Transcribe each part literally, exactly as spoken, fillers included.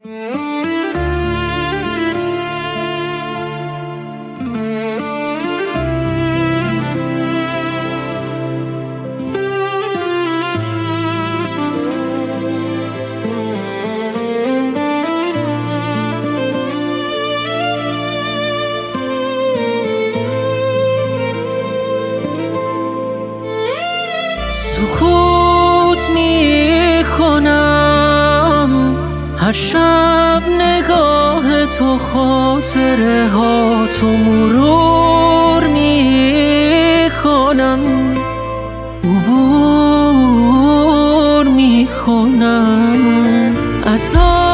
سکوت می کنم هر شب نگاه تو، خاطره ها تو مرور می کنم، عبور می کنم از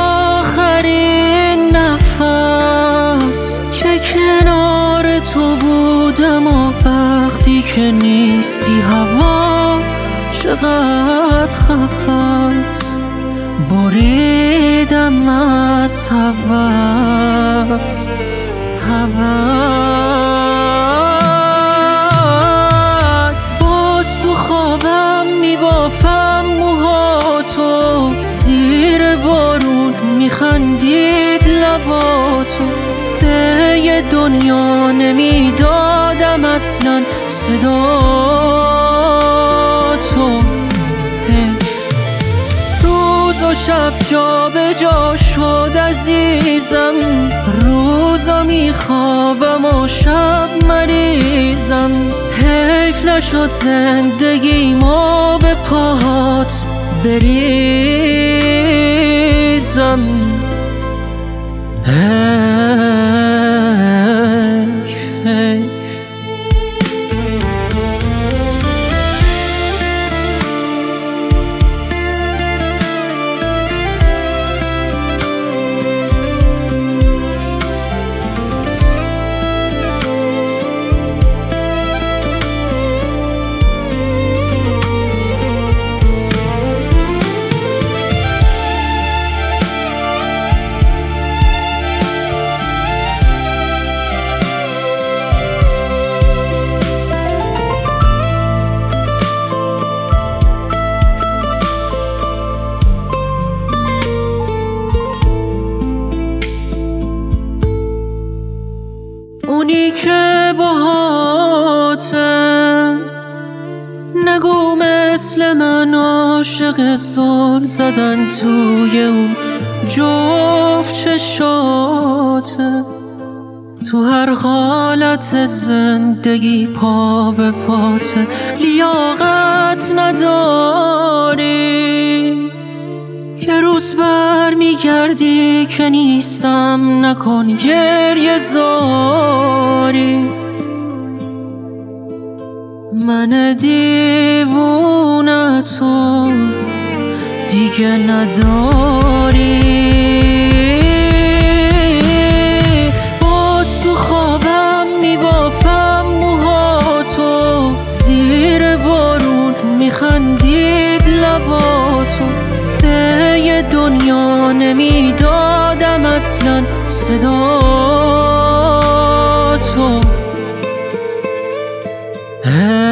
آخرین نفس که کنار تو بودم و وقتی که نیستی هوا چقدر خفاست، بریدم از هوس هوس باز تو خوابم میبافم موهاتو، زیر بارون میخندید لباتو، به یه دنیا نمیدادم اصلا صدا تو. روز و شب جا به جا شد عزیزم، روزا میخوابم و شب مریضم، حیف نشد زندگیمو به پاهات بریزم، حیف حیف. اونی که باهاته نگو مثل من عاشق زل زدن توی اون جفت چشاته، تو هر حالت زندگی پا به پاته، لیاقت نداری یه روز بر میگردی که نیستم، نکن گریه زاری، من دیوونه تو دیگه نداری. باز تو خوابم میبافم موهاتو، زیر بارون میخندید لباتو، به یه دنیا نمیدادم اصلا صدا تو.